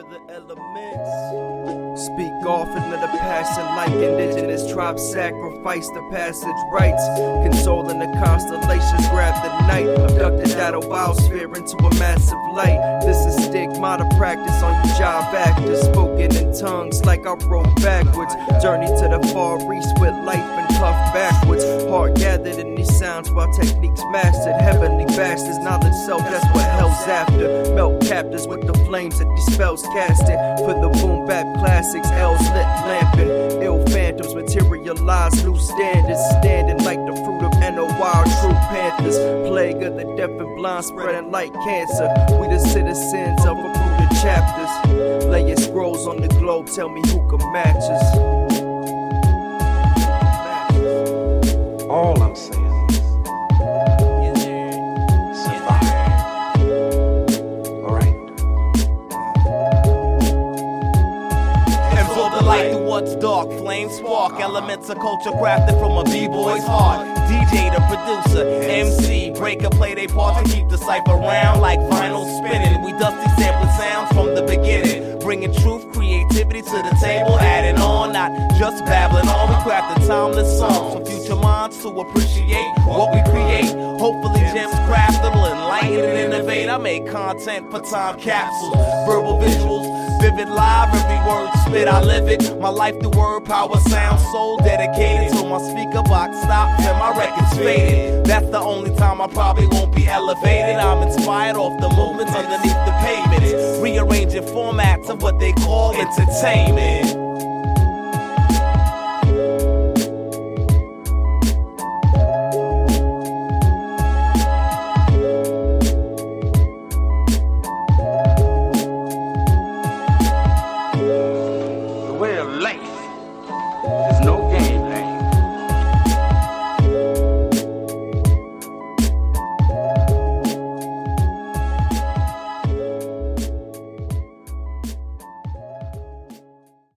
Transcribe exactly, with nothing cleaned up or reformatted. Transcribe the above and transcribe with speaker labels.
Speaker 1: for the elements. Speak often of the passion like indigenous tribes sacrifice the passage rites. Consoling the constellations, grab the night. Abducted out of wild sphere into a massive light. This is stigmata practice on you jive actors. Spoken in tongues like I wrote backwards. Journey to the far east with life and puff backwards. Heart gathered in these sounds while techniques mastered. Heavenly bastards, knowledge self, that's what hell's after. Melt captors with the flames that these spells casted. For the boom bap classics, L's lit lamping. Ill phantoms materialize, new standards. Standing like the fruit of N O wild true panthers. Plague of the deaf and blind spreading like cancer. We the citizens of uprooted chapters. Lay your scrolls on the globe, tell me who can match us.
Speaker 2: All I'm saying is survive. Alright?
Speaker 3: Absorb the light through what's dark, flame spark, elements of culture crafted from a b-boy's heart. D J, the producer, M C, breaker, play they part to keep the cipher round like vinyl spinning. We dusty sampling sounds from the beginning, bringing truth, creativity to the table, adding on, not just babbling on. We craft the timeless songs for future minds to appreciate what we create. Hopefully gems crafted will enlighten and innovate. I make content for time capsules, verbal visuals, vivid live, every word spit, I live it. My life through word power, sound, soul dedicated till my speaker box stops and my record's faded. That's the only time I probably won't be elevated. I'm inspired off the movements underneath the pavement, rearranging formats of what they call entertainment.